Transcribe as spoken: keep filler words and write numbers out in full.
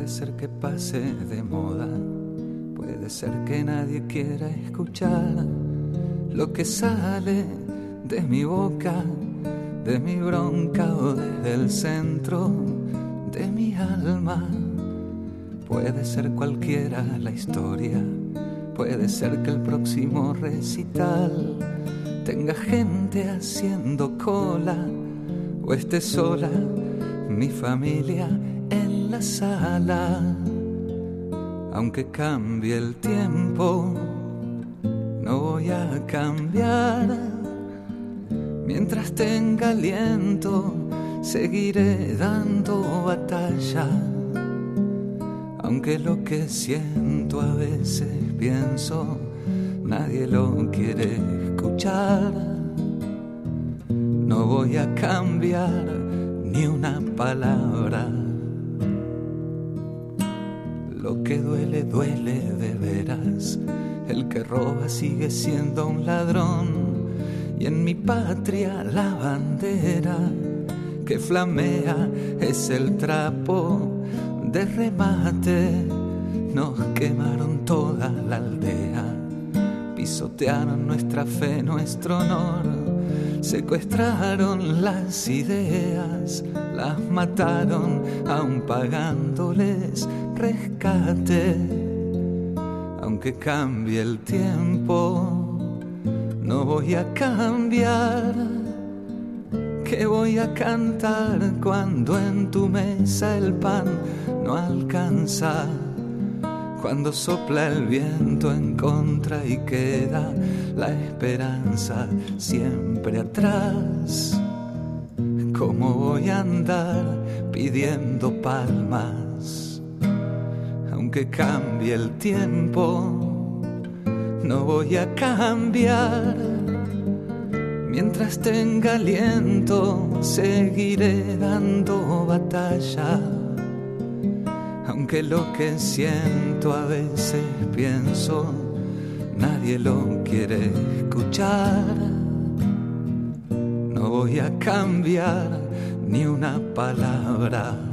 Puede ser que pase de moda, puede ser que nadie quiera escuchar lo que sale de mi boca, de mi bronca o desde el centro de mi alma. Puede ser cualquiera la historia, puede ser que el próximo recital tenga gente haciendo cola o esté sola mi familia en la sala. Aunque cambie el tiempo, no voy a cambiar. Mientras tenga aliento, seguiré dando batalla. Aunque lo que siento a veces pienso, nadie lo quiere escuchar. No voy a cambiar ni una palabra. Lo que duele, duele de veras. El que roba sigue siendo un ladrón. Y en mi patria la bandera que flamea es el trapo de remate. Nos quemaron toda la aldea, pisotearon nuestra fe, nuestro honor, secuestraron las ideas, las mataron aún pagándoles rescate. Aunque cambie el tiempo, no voy a cambiar. ¿Qué voy a cantar cuando en tu mesa el pan no alcanza? Cuando sopla el viento en contra y queda la esperanza siempre atrás. ¿Cómo voy a andar pidiendo palmas? Aunque cambie el tiempo, no voy a cambiar. Mientras tenga aliento, seguiré dando batalla. Aunque lo que siento a veces pienso, nadie lo quiere escuchar. No voy a cambiar ni una palabra.